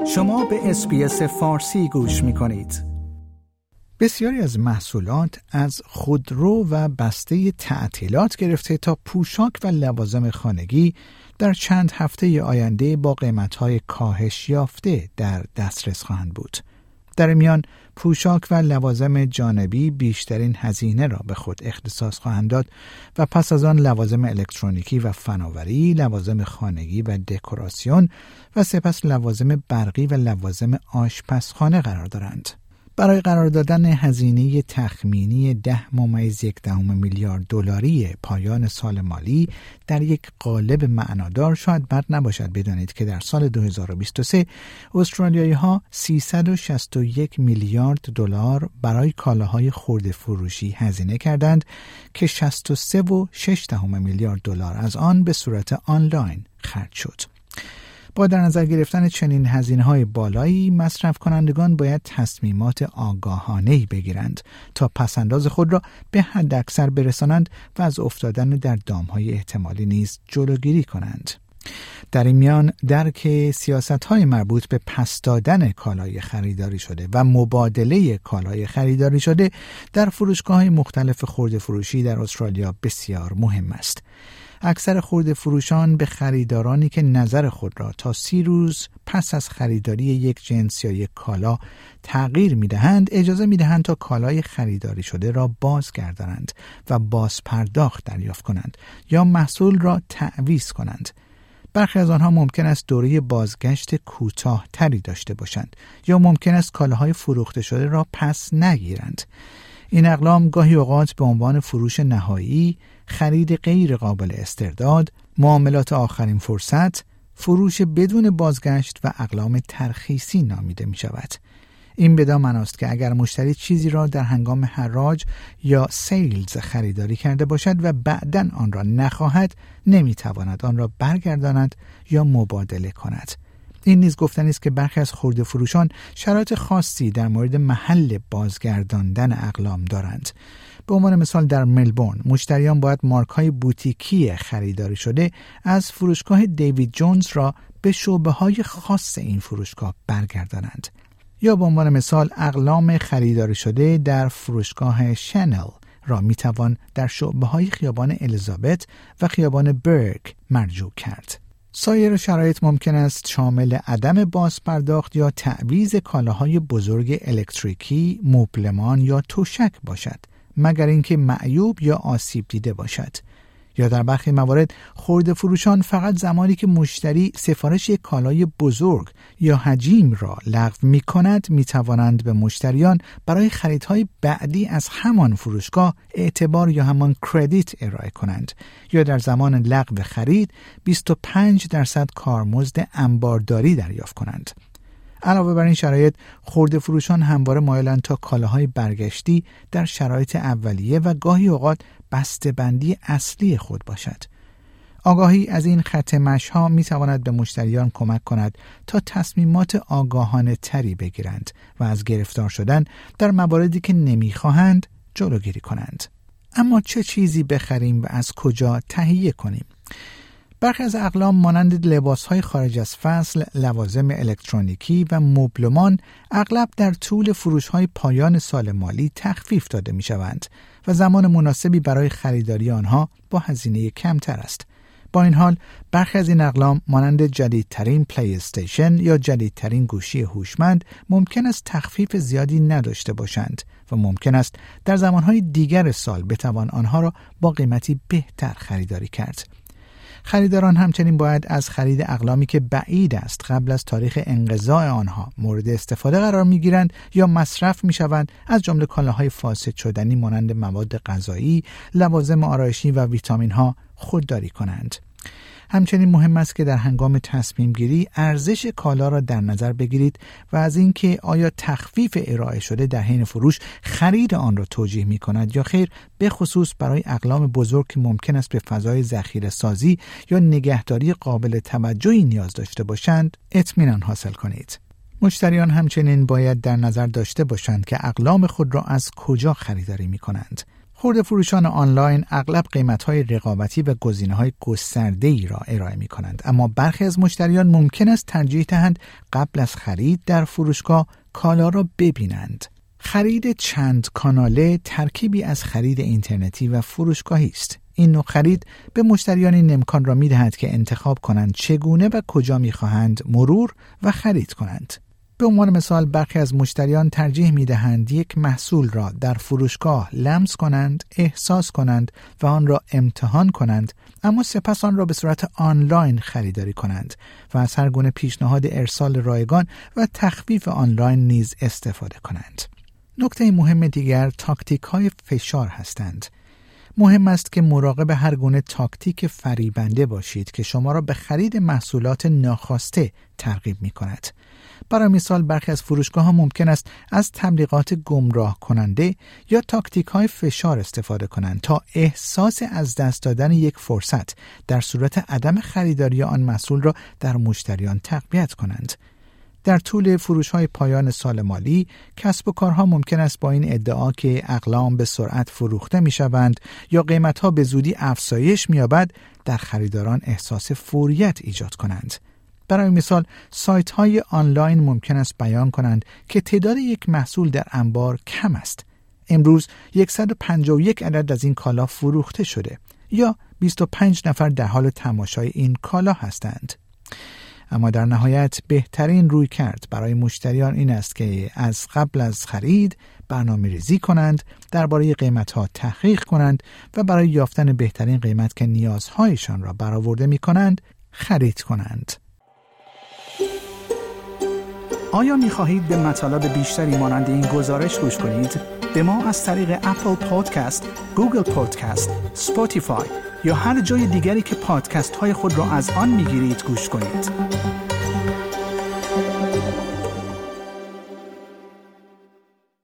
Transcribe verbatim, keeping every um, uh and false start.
شما به اس‌بی‌اس فارسی گوش می‌کنید. بسیاری از محصولات از خودرو و بسته تعطیلات گرفته تا پوشاک و لوازم خانگی در چند هفته آینده با قیمت‌های کاهش یافته در دسترس خواهند بود. در میان پوشاک و لوازم جانبی بیشترین هزینه را به خود اختصاص خواهند داد و پس از آن لوازم الکترونیکی و فناوری، لوازم خانگی و دکوراسیون و سپس لوازم برقی و لوازم آشپزخانه قرار دارند. برای قرار دادن هزینه تخمینی ده ممیز یک دهم میلیارد دلاری پایان سال مالی در یک قالب معنادار شاید بد نباشد بدانید که در سال دو هزار و بیست و سه استرالیایی‌ها سیصد و شصت و یک میلیارد دلار برای کالاهای خرده فروشی هزینه کردند که شصت و سه و شش دهم میلیارد دلار از آن به صورت آنلاین خرج شد. با در نظر گرفتن چنین هزینه‌های بالایی، مصرف کنندگان باید تصمیمات آگاهانه‌ای بگیرند تا پس‌انداز خود را به حداکثر برسانند و از افتادن در دام‌های احتمالی نیز جلوگیری کنند. در این میان درک سیاست‌های مربوط به پس دادن کالای خریداری شده و مبادله کالای خریداری شده در فروشگاه‌های مختلف خرده فروشی در استرالیا بسیار مهم است. اکثر خرده فروشان به خریدارانی که نظر خود را تا سی روز پس از خریداری یک جنس یا یک کالا تغییر می‌دهند، اجازه می‌دهند تا کالای خریداری شده را بازگردانند و باز پرداخت دریافت کنند یا محصول را تعویض کنند. برخی از آنها ممکن است دوره بازگشت کوتاه‌تری داشته باشند یا ممکن است کالاهای فروخته شده را پس نگیرند. این اقلام گاهی اوقات به عنوان فروش نهایی، خرید غیر قابل استرداد، معاملات آخرین فرصت، فروش بدون بازگشت و اقلام ترخیصی نامیده می شود. این بدان معناست که اگر مشتری چیزی را در هنگام حراج یا سیلز خریداری کرده باشد و بعداً آن را نخواهد، نمی تواند آن را برگرداند یا مبادله کند. این نیز گفتنی است که برخی از خرده فروشان شرایط خاصی در مورد محل بازگرداندن اقلام دارند. به عنوان مثال در ملبورن مشتریان باید مارک‌های بوتیکی خریداری شده از فروشگاه دیوید جونز را به شعبه‌های خاص این فروشگاه برگردانند. یا به عنوان مثال اقلام خریداری شده در فروشگاه شنل را میتوان در شعبه‌های خیابان الیزابت و خیابان برگ مرجوع کرد. سایر شرایط ممکن است شامل عدم بازپرداخت یا تعویض کالاهای بزرگ الکتریکی، مبلمان یا تشک باشد، مگر اینکه معیوب یا آسیب دیده باشد. یا در برخی موارد خرده فروشان فقط زمانی که مشتری سفارش یک کالای بزرگ یا حجیم را لغو می کند می توانند به مشتریان برای خریدهای بعدی از همان فروشگاه اعتبار یا همان کردیت ارائه کنند یا در زمان لغو خرید بیست و پنج درصد کارمزد انبارداری دریافت کنند. علاوه بر این شرایط، خرده فروشان همواره مایلند تا کالاهای برگشتی در شرایط اولیه و گاهی اوقات بسته‌بندی اصلی خود باشد. آگاهی از این خط مشی‌ها می تواند به مشتریان کمک کند تا تصمیمات آگاهانه تری بگیرند و از گرفتار شدن در مواردی که نمی خواهند جلوگیری کنند. اما چه چیزی بخریم و از کجا تهیه کنیم؟ برخی از اقلام مانند لباس‌های خارج از فصل، لوازم الکترونیکی و مبلمان اغلب در طول فروش‌های پایان سال مالی تخفیف داده می‌شوند و زمان مناسبی برای خریداری آنها با هزینه کمتر است. با این حال برخی از این اقلام مانند جدیدترین پلی استیشن یا جدیدترین گوشی هوشمند ممکن است تخفیف زیادی نداشته باشند و ممکن است در زمانهای دیگر سال بتوان آنها را با قیمتی بهتر خریداری کرد. خریداران همچنین باید از خرید اقلامی که بعید است قبل از تاریخ انقضاء آنها مورد استفاده قرار می‌گیرند یا مصرف می‌شوند، از جمله کالاهای فاسد شدنی مانند مواد غذایی، لوازم آرایشی و ویتامین‌ها خودداری کنند. همچنین مهم است که در هنگام تصمیم گیری ارزش کالا را در نظر بگیرید و از اینکه آیا تخفیف ارائه شده در حین فروش خرید آن را توجیه می کند یا خیر، به خصوص برای اقلام بزرگ که ممکن است به فضای ذخیره سازی یا نگهداری قابل توجهی نیاز داشته باشند اطمینان حاصل کنید. مشتریان همچنین باید در نظر داشته باشند که اقلام خود را از کجا خریداری می کنند. خرده فروشان آنلاین اغلب قیمت‌های رقابتی و گزینه‌های گسترده‌ای را ارائه می‌کنند، اما برخی از مشتریان ممکن است ترجیح دهند قبل از خرید در فروشگاه کالا را ببینند. خرید چند کاناله ترکیبی از خرید اینترنتی و فروشگاهی است. این نوع خرید به مشتریان این امکان را می‌دهد که انتخاب کنند چگونه و کجا می‌خواهند مرور و خرید کنند. به عنوان مثال برخی از مشتریان ترجیح می‌دهند یک محصول را در فروشگاه لمس کنند، احساس کنند و آن را امتحان کنند، اما سپس آن را به صورت آنلاین خریداری کنند و از هر گونه پیشنهاد ارسال رایگان و تخفیف آنلاین نیز استفاده کنند. نکته مهم دیگر تاکتیک‌های فشار هستند. مهم است که مراقب هر گونه تاکتیک فریبنده باشید که شما را به خرید محصولات ناخواسته ترغیب می‌کند. برای مثال برخی از فروشگاه‌ها ممکن است از تبلیغات گمراه کننده یا تاکتیک‌های فشار استفاده کنند تا احساس از دست دادن یک فرصت در صورت عدم خریداری آن محصول را در مشتریان تقویت کنند. در طول فروش‌های پایان سال مالی، کسب و کارها ممکن است با این ادعا که اقلام به سرعت فروخته می‌شوند یا قیمت‌ها به زودی افزایش می‌یابد، در خریداران احساس فوریت ایجاد کنند. برای مثال، سایت‌های آنلاین ممکن است بیان کنند که تعداد یک محصول در انبار کم است. امروز صد و پنجاه و یک عدد از این کالا فروخته شده یا بیست و پنج نفر در حال تماشای این کالا هستند. اما در نهایت بهترین رویکرد برای مشتریان این است که از قبل از خرید برنامه‌ریزی کنند، درباره قیمت‌ها تحقیق کنند و برای یافتن بهترین قیمت که نیازهایشان را برآورده می‌کنند، خرید کنند. آیا می‌خواهید به مطالب بیشتری مانند این گزارش گوش کنید؟ به ما از طریق اپل پادکست، گوگل پادکست، اسپاتیفای یا هر جای دیگری که پادکست های خود را از آن می‌گیرید گوش کنید.